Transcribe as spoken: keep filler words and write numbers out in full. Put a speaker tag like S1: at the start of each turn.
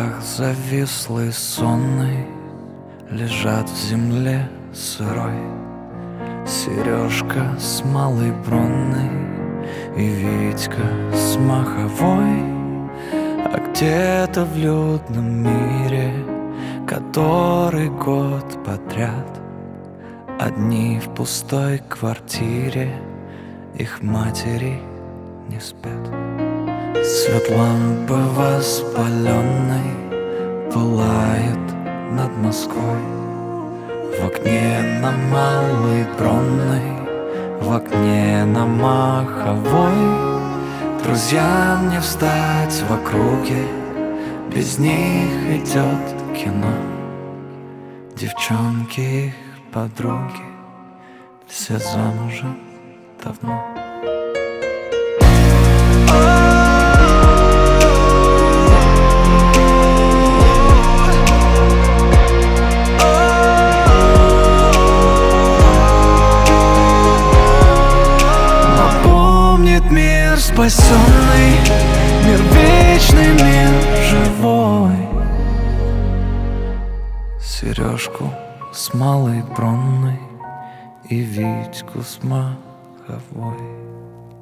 S1: руках завислый сонный лежат в земле сырой Сережка с малой бронной и Витька с маховой. А где-то в людном мире, который год подряд одни в пустой квартире, их матери не спят. Свет лампы воспаленной пылает над Москвой. В окне на малой бронной, в окне на маховой. Друзьям не встать в округе, без них идет кино. Девчонки их подруги, все замужем давно. Мир спасенный, мир вечный, мир живой. Сережку с малой бронной и Витьку с маховой.